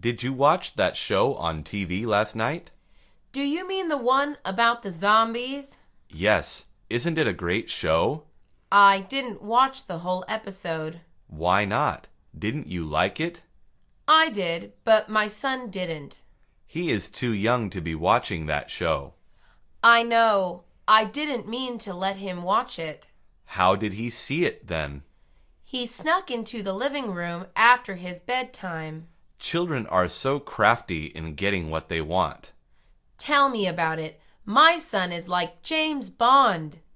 Did you watch that show on TV last night? Do you mean the one about the zombies? Yes. Isn't it a great show? I didn't watch the whole episode. Why not? Didn't you like it? I did, but my son didn't. He is too young to be watching that show. I know. I didn't mean to let him watch it. How did he see it then? He snuck into the living room after his bedtime. Children are so crafty in getting what they want. Tell me about it. My son is like James Bond.